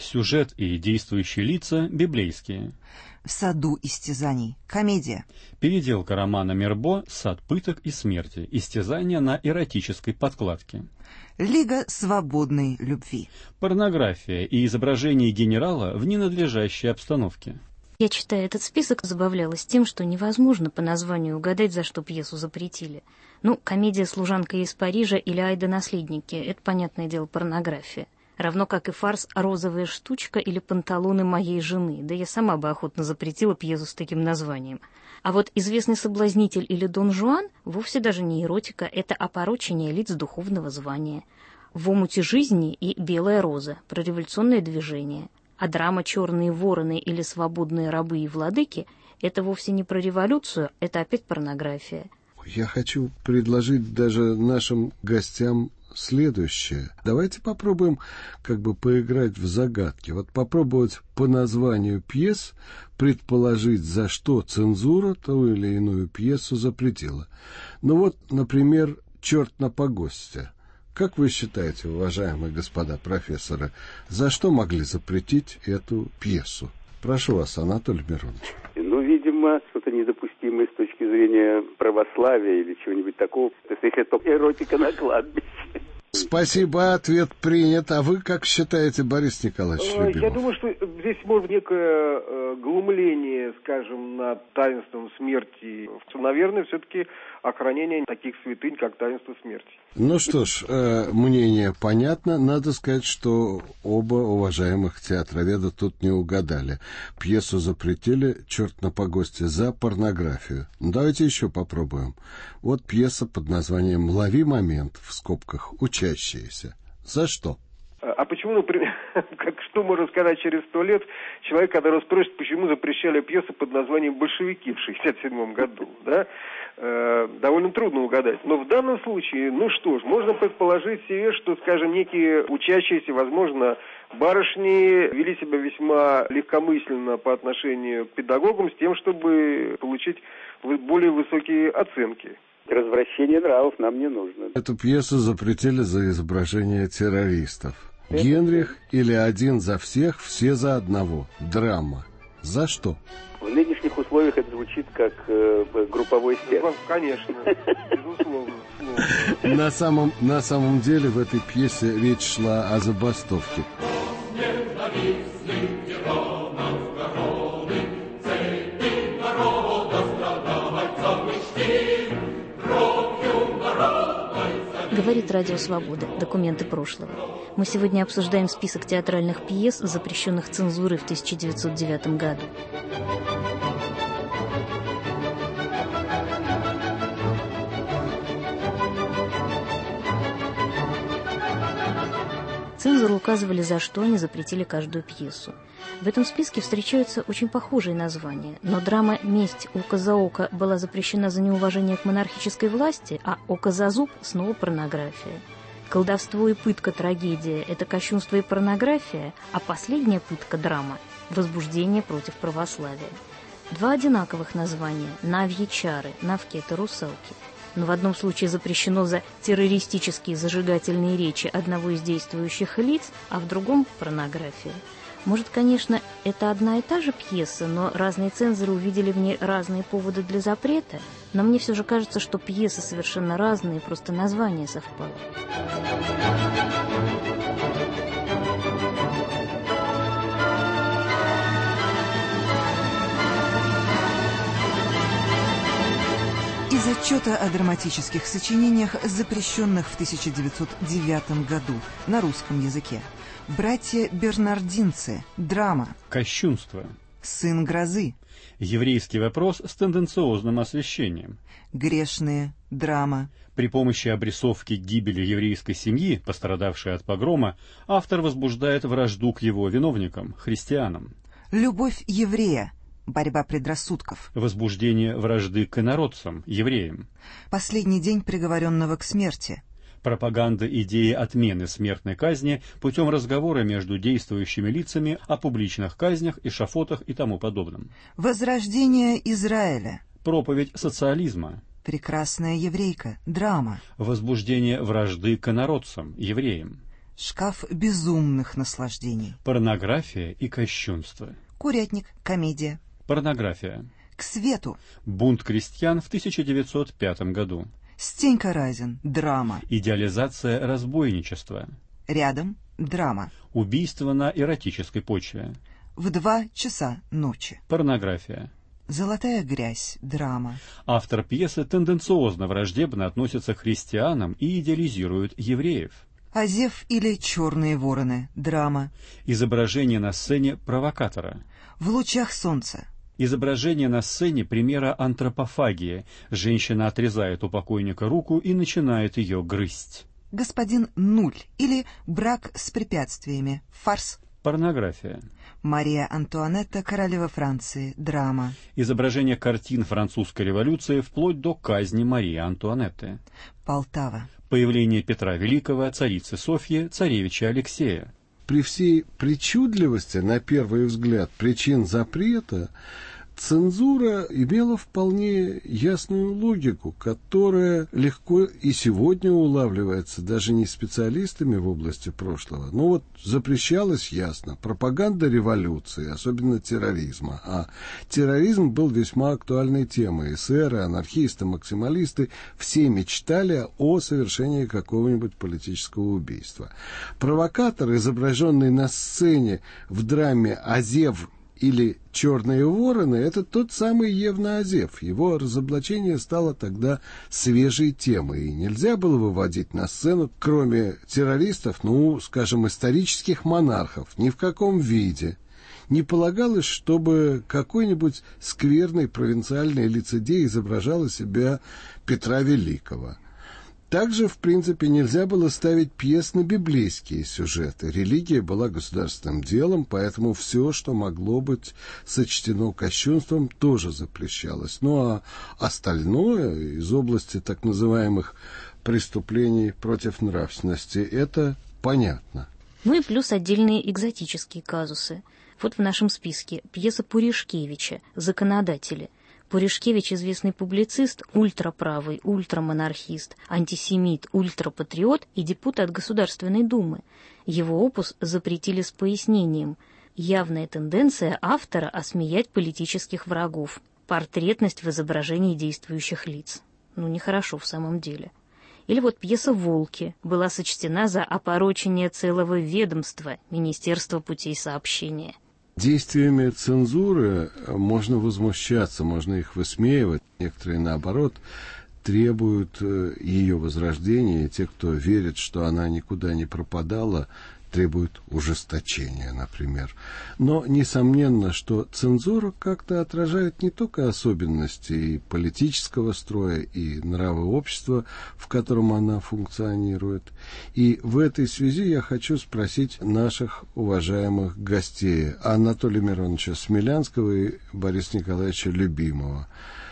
Сюжет и действующие лица библейские. В саду истязаний. Комедия. Переделка романа Мирбо «Сад пыток и смерти». Истязания на эротической подкладке. Лига свободной любви. Порнография и изображение генерала в ненадлежащей обстановке. Я, читая этот список, забавлялась тем, что невозможно по названию угадать, за что пьесу запретили. Ну, комедия «Служанка из Парижа» или «Айда наследники» — это, понятное дело, порнография. Равно как и фарс «Розовая штучка» или «Панталоны моей жены». Да я сама бы охотно запретила пьесу с таким названием. А вот «Известный соблазнитель» или «Дон Жуан» вовсе даже не эротика, это опорочение лиц духовного звания. «В омуте жизни» и «Белая роза» про революционное движение. А драма «Черные вороны» или «Свободные рабы и владыки» — это вовсе не про революцию, это опять порнография. Я хочу предложить даже нашим гостям следующее. Давайте попробуем поиграть в загадки. Вот попробовать по названию пьес предположить, за что цензура ту или иную пьесу запретила. Ну вот, например, «Черт на погосте». Как вы считаете, уважаемые господа профессоры, за что могли запретить эту пьесу? Прошу вас, Анатолий Миронович. Ну, видимо, что-то недопустимое с точки зрения православия или чего-нибудь такого. Это эротика на кладбище. Спасибо, ответ принят. А вы как считаете, Борис Николаевич Любимов? Я думаю, что здесь может некое глумление, скажем, над таинством смерти. Наверное, все-таки охранение таких святынь, как таинство смерти. Ну что ж, мнение понятно. Надо сказать, что оба уважаемых театроведа тут не угадали. Пьесу запретили «Черт на погосте» за порнографию. Давайте еще попробуем. Вот пьеса под названием «Лови момент», в скобках «Учащиеся». За что? А почему, например, что можно сказать через 100 лет человек, когда вас спросит, почему запрещали пьесу под названием «Большевики» в 1967 году, да? Довольно трудно угадать. Но в данном случае, ну что ж, можно предположить себе, что, скажем, некие учащиеся, возможно, барышни вели себя весьма легкомысленно по отношению к педагогам с тем, чтобы получить более высокие оценки. Развращение нравов нам не нужно. Эту пьесу запретили за изображение террористов. Генрих или «Один за всех, все за одного». Драма. За что? В нынешних условиях это звучит как групповой стяг. Конечно, безусловно. На самом деле в этой пьесе речь шла о забастовке. Говорит Радио Свобода. Документы прошлого. Мы сегодня обсуждаем список театральных пьес, запрещенных цензурой в 1909 году. Цензоры указывали, за что они запретили каждую пьесу. В этом списке встречаются очень похожие названия, но драма «Месть око за око» была запрещена за неуважение к монархической власти, а «Око за зуб» — снова порнография. «Колдовство и пытка» — трагедия — это кощунство и порнография, а последняя пытка — драма — возбуждение против православия. Два одинаковых названия — «Навьи чары», «Навки» — это русалки. Но в одном случае запрещено за террористические зажигательные речи одного из действующих лиц, а в другом — порнография. Может, конечно, это одна и та же пьеса, но разные цензоры увидели в ней разные поводы для запрета. Но мне все же кажется, что пьесы совершенно разные, просто название совпало. Из отчета о драматических сочинениях, запрещенных в 1909 году на русском языке. «Братья Бернардинцы», драма. Кощунство. «Сын грозы». Еврейский вопрос с тенденциозным освещением. «Грешные», драма. При помощи обрисовки гибели еврейской семьи, пострадавшей от погрома, автор возбуждает вражду к его виновникам, христианам. «Любовь еврея», борьба предрассудков. Возбуждение вражды к инородцам, евреям. «Последний день приговоренного к смерти». Пропаганда идеи отмены смертной казни путем разговора между действующими лицами о публичных казнях, эшафотах и тому подобном. «Возрождение Израиля». Проповедь социализма. «Прекрасная еврейка», драма. Возбуждение вражды к инородцам, евреям. Шкаф безумных наслаждений. Порнография и кощунство. Курятник, комедия. Порнография. К свету. Бунт крестьян в 1905 году. Стенька Разин, драма. Идеализация разбойничества. Рядом, драма. Убийство на эротической почве. В 2 часа ночи. Порнография. Золотая грязь, драма. Автор пьесы тенденциозно враждебно относится к христианам и идеализирует евреев. Азев или черные вороны, драма. Изображение на сцене провокатора. В лучах солнца. Изображение на сцене примера антропофагии. Женщина отрезает у покойника руку и начинает ее грызть. Господин Нуль или брак с препятствиями, фарс. Порнография. Мария Антуанетта, королева Франции, драма. Изображение картин французской революции вплоть до казни Марии Антуанетты. Полтава. Появление Петра Великого, царицы Софьи, царевича Алексея. При всей причудливости, на первый взгляд, причин запрета, цензура имела вполне ясную логику, которая легко и сегодня улавливается даже не специалистами в области прошлого. Но вот запрещалось ясно пропаганда революции, особенно терроризма. А терроризм был весьма актуальной темой. Эсеры, анархисты, максималисты все мечтали о совершении какого-нибудь политического убийства. Провокатор, изображенный на сцене в драме «Азев» или «Черные вороны» — это тот самый Евна Азев. Его разоблачение стало тогда свежей темой. И нельзя было выводить на сцену, кроме террористов, скажем, исторических монархов, ни в каком виде. Не полагалось, чтобы какой-нибудь скверный провинциальный лицедей изображал из себя Петра Великого. Также, в принципе, нельзя было ставить пьес на библейские сюжеты. Религия была государственным делом, поэтому все, что могло быть сочтено кощунством, тоже запрещалось. А остальное из области так называемых преступлений против нравственности, это понятно. И плюс отдельные экзотические казусы. Вот в нашем списке пьеса Пуришкевича «Законодатели». Пуришкевич — известный публицист, ультраправый, ультрамонархист, антисемит, ультрапатриот и депутат Государственной Думы. Его опус запретили с пояснением: явная тенденция автора осмеять политических врагов, портретность в изображении действующих лиц. Нехорошо в самом деле. Или вот пьеса «Волки» была сочтена за опорочение целого ведомства Министерства путей сообщения. Действиями цензуры можно возмущаться, можно их высмеивать. Некоторые, наоборот, требуют ее возрождения. Те, кто верит, что она никуда не пропадала, требуют ужесточения, например. Но несомненно, что цензура как-то отражает не только особенности и политического строя, и нрава общества, в котором она функционирует. И в этой связи я хочу спросить наших уважаемых гостей, Анатолия Мироновича Смелянского и Бориса Николаевича Любимова.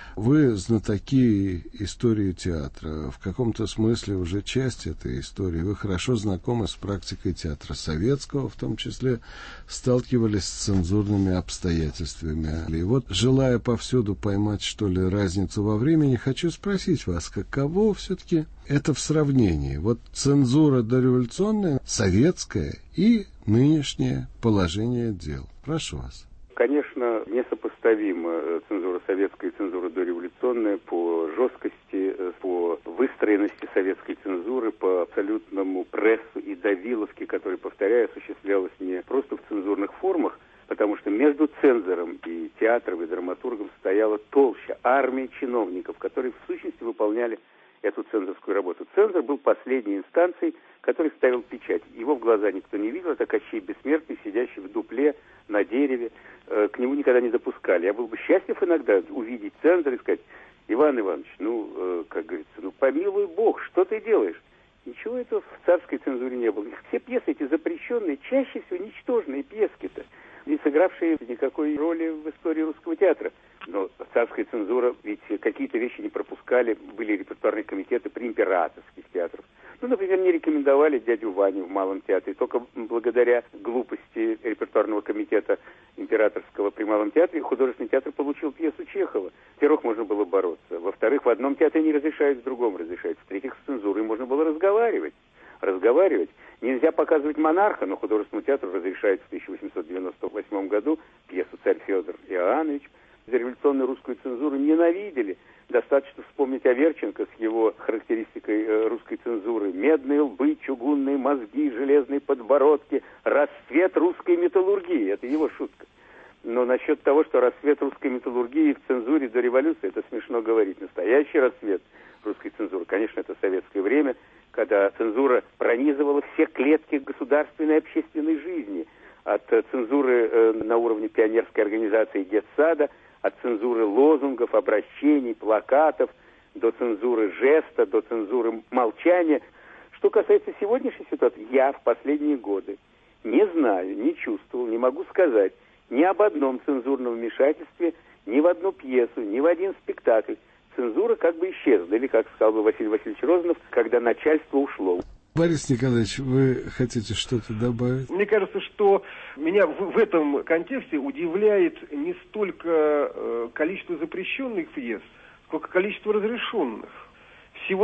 Вы знатоки истории театра, в каком-то смысле уже часть этой истории. Вы хорошо знакомы с практикой театра советского, в том числе сталкивались с цензурными обстоятельствами. И вот, желая повсюду поймать, что ли, разницу во времени, хочу спросить вас, каково все-таки это в сравнении? Вот цензура дореволюционная, советская и нынешнее положение дел. Прошу вас. Конечно, несопоставима цензура советская и цензура дореволюционная по жесткости, по выстроенности советской цензуры, по абсолютному прессу и давиловке, который, повторяю, осуществлялась не просто в цензурных формах, потому что между цензором и театром, и драматургом стояла толща, армия чиновников, которые в сущности выполняли эту цензорскую работу. Цензор был последней инстанцией, который ставил печать. Его в глаза никто не видел, это Кощей Бессмертный, сидящий в дупле на дереве. К нему никогда не допускали. Я был бы счастлив иногда увидеть цензора и сказать: Иван Иванович, как говорится, помилуй Бог, что ты делаешь? Ничего этого в царской цензуре не было. Все пьесы эти запрещенные, чаще всего ничтожные пьески-то, не сыгравшие никакой роли в истории русского театра. Но царская цензура, ведь какие-то вещи не пропускали, были репертуарные комитеты при императорских театрах. Например, не рекомендовали «Дядю Ваню» в Малом театре. Только благодаря глупости репертуарного комитета императорского при Малом театре художественный театр получил пьесу Чехова. Во-первых, можно было бороться. Во-вторых, в одном театре не разрешают, в другом разрешают. В-третьих, с цензурой можно было разговаривать. разговаривать. Нельзя показывать монарха, но художественному театру разрешают в 1898 году пьесу «Царь Федор Иоаннович». За революционную русскую цензуру ненавидели. Достаточно вспомнить Аверченко с его характеристикой русской цензуры. Медные лбы, чугунные мозги, железные подбородки, расцвет русской металлургии. Это его шутка. Но насчет того, что расцвет русской металлургии в цензуре до революции, это смешно говорить. Настоящий расцвет русской цензуры, конечно, это советское время, когда цензура пронизывала все клетки государственной и общественной жизни. От цензуры на уровне пионерской организации Гетсада, от цензуры лозунгов, обращений, плакатов, до цензуры жеста, до цензуры молчания. Что касается сегодняшней ситуации, я в последние годы не знаю, не чувствовал, не могу сказать ни об одном цензурном вмешательстве, ни в одну пьесу, ни в один спектакль. Цензура как бы исчезла, или, как сказал бы Василий Васильевич Розанов, когда начальство ушло. Борис Николаевич, вы хотите что-то добавить? Мне кажется, что меня в этом контексте удивляет не столько количество запрещенных пьес, сколько количество разрешенных. Всего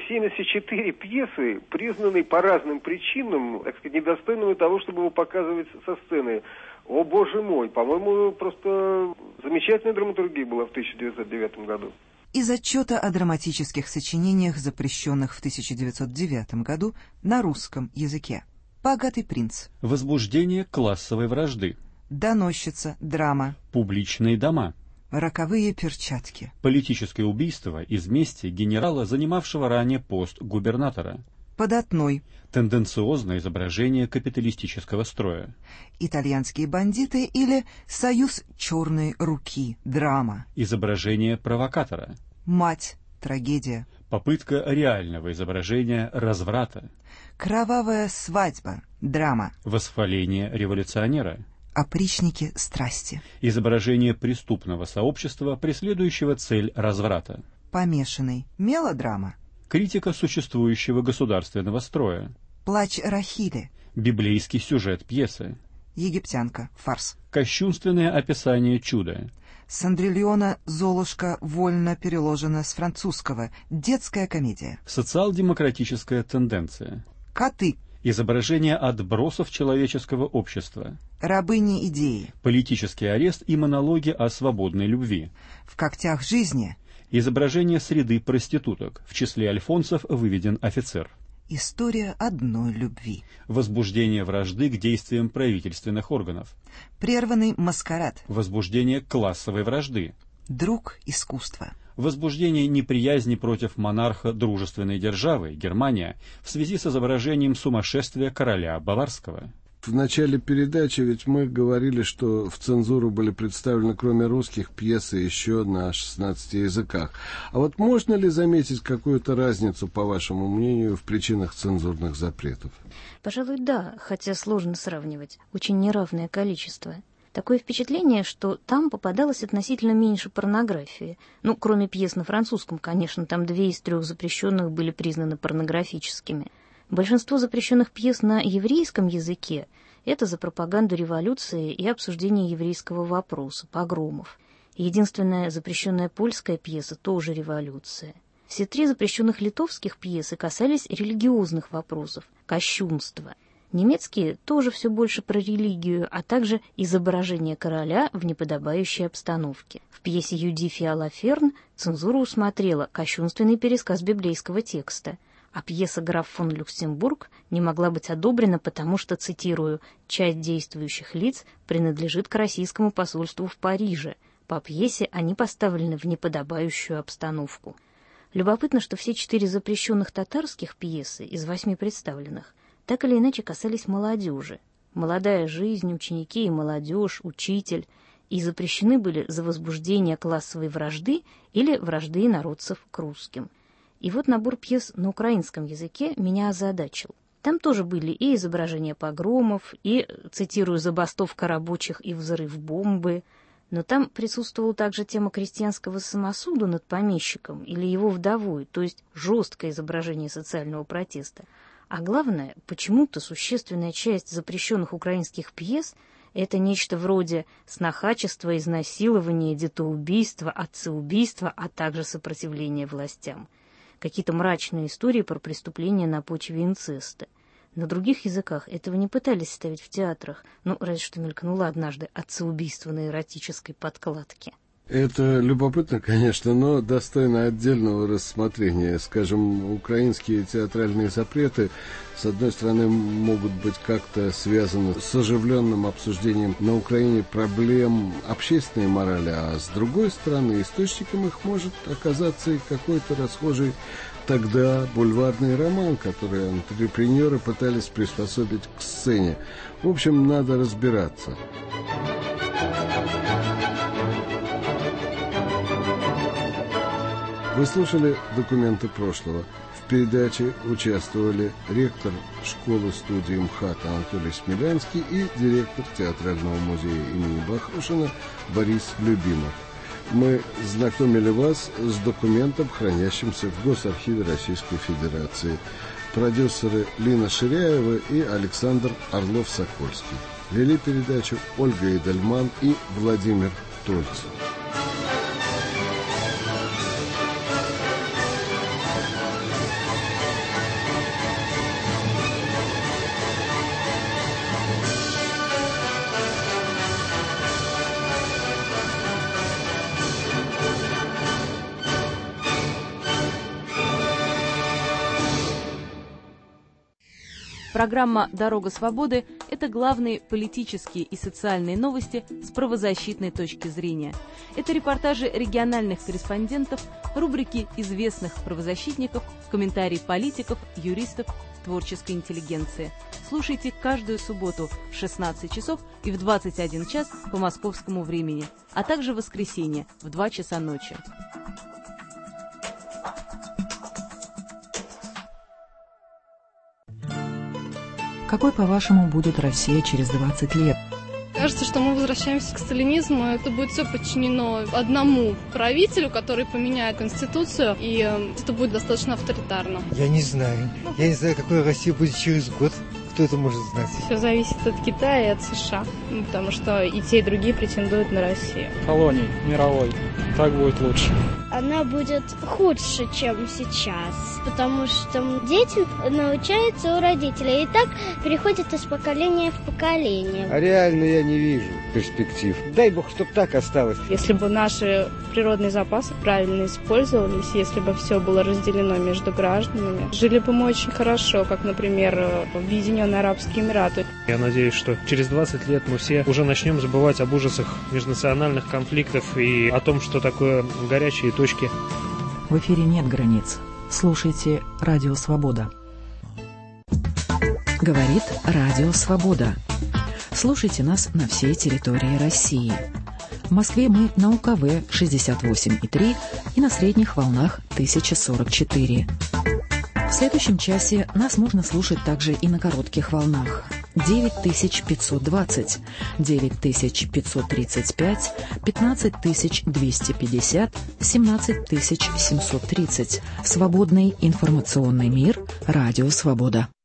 374 пьесы признаны по разным причинам, так сказать, недостойными того, чтобы его показывать со сцены. О, боже мой, по-моему, просто замечательная драматургия была в 1909 году. Из отчета о драматических сочинениях, запрещенных в 1909 году на русском языке. «Богатый принц». Возбуждение классовой вражды. «Доносчица», драма. Публичные дома. «Роковые перчатки». Политическое убийство из мести генерала, занимавшего ранее пост губернатора. «Податной». Тенденциозное изображение капиталистического строя. «Итальянские бандиты» или «Союз черной руки», драма. Изображение провокатора. «Мать», трагедия. Попытка реального изображения разврата. «Кровавая свадьба», драма. Восхваление революционера. «Опричники страсти». Изображение преступного сообщества, преследующего цель разврата. «Помешанный», мелодрама. Критика существующего государственного строя. «Плач Рахили». Библейский сюжет пьесы. «Египтянка», фарс. Кощунственное описание чуда. «Сандрильона Золушка» вольно переложена с французского. Детская комедия. Социал-демократическая тенденция. «Коты». Изображение отбросов человеческого общества. «Рабыни идеи». Политический арест и монологи о свободной любви. «В когтях жизни». Изображение среды проституток. В числе альфонсов выведен офицер. «История одной любви». Возбуждение вражды к действиям правительственных органов. «Прерванный маскарад». Возбуждение классовой вражды. «Друг искусства». Возбуждение неприязни против монарха дружественной державы, Германия, в связи с изображением сумасшествия короля Баварского. В начале передачи ведь мы говорили, что в цензуру были представлены, кроме русских, пьесы еще на 16 языках. А вот можно ли заметить какую-то разницу, по вашему мнению, в причинах цензурных запретов? Пожалуй, да, хотя сложно сравнивать. Очень неравное количество. Такое впечатление, что там попадалось относительно меньше порнографии. Ну, кроме пьес на французском, конечно, там 2 из 3 запрещенных были признаны порнографическими. Большинство запрещенных пьес на еврейском языке – это за пропаганду революции и обсуждение еврейского вопроса, погромов. Единственная запрещенная польская пьеса – тоже революция. Все 3 запрещенных литовских пьесы касались религиозных вопросов, кощунства. Немецкие тоже все больше про религию, а также изображение короля в неподобающей обстановке. В пьесе «Юдифи Алаферн» цензура усмотрела кощунственный пересказ библейского текста, а пьеса «Граф фон Люксембург» не могла быть одобрена, потому что, цитирую, «часть действующих лиц принадлежит к российскому посольству в Париже. По пьесе они поставлены в неподобающую обстановку». Любопытно, что все 4 запрещенных татарских пьесы из 8 представленных так или иначе касались молодежи. Молодая жизнь, ученики и молодежь, учитель. И запрещены были за возбуждение классовой вражды или вражды инородцев к русским. И вот набор пьес на украинском языке меня озадачил. Там тоже были и изображения погромов, и, цитирую, забастовка рабочих и взрыв бомбы. Но там присутствовала также тема крестьянского самосуда над помещиком или его вдовой, то есть жесткое изображение социального протеста. А главное, почему-то существенная часть запрещенных украинских пьес – это нечто вроде снохачества, изнасилования, детоубийства, отцеубийства, а также сопротивления властям. какие-то мрачные истории про преступления на почве инцеста. На других языках этого не пытались ставить в театрах, разве что мелькнуло однажды отцеубийство на эротической подкладке. Это любопытно, конечно, но достойно отдельного рассмотрения. Скажем, украинские театральные запреты, с одной стороны, могут быть как-то связаны с оживленным обсуждением на Украине проблем общественной морали, а с другой стороны, источником их может оказаться и какой-то расхожий тогда бульварный роман, который антрепренеры пытались приспособить к сцене. В общем, надо разбираться. Вы слушали «Документы прошлого». В передаче участвовали ректор школы-студии МХАТ Анатолий Смелянский и директор Театрального музея имени Бахрушина Борис Любимов. Мы знакомили вас с документом, хранящимся в Госархиве Российской Федерации. Продюсеры Лина Ширяева и Александр Орлов-Сокольский. Вели передачу Ольга Эдельман и Владимир Тольцев. Программа «Дорога свободы» — это главные политические и социальные новости с правозащитной точки зрения. Это репортажи региональных корреспондентов, рубрики известных правозащитников, комментарии политиков, юристов, творческой интеллигенции. Слушайте каждую субботу в 16 часов и в 21 час по московскому времени, а также в воскресенье в 2 часа ночи. Какой, по-вашему, будет Россия через 20 лет? Кажется, что мы возвращаемся к сталинизму. Это будет все подчинено одному правителю, который поменяет конституцию, и это будет достаточно авторитарно. Я не знаю. Я не знаю, какой Россия будет через год. Кто это может знать? Все зависит от Китая и от США, потому что и те, и другие претендуют на Россию. Колоний мировой. Так будет лучше. Она будет худше, чем сейчас, потому что дети научаются у родителей, и так переходят из поколения в поколение. А реально я не вижу перспектив. Дай бог, чтоб так осталось. Если бы наши природные запасы правильно использовались, если бы все было разделено между гражданами, жили бы мы очень хорошо, как, например, в Объединенные Арабские Эмираты. Я надеюсь, что через 20 лет мы все уже начнем забывать об ужасах межнациональных конфликтов и о том, что такое горячие точки. В эфире нет границ. Слушайте «Радио Свобода». Говорит «Радио Свобода». Слушайте нас на всей территории России. В Москве мы на УКВ 68,3 и на средних волнах 1044. В следующем часе нас можно слушать также и на коротких волнах. 9520, 9535, 15250, 17730. Свободный информационный мир. Радио Свобода.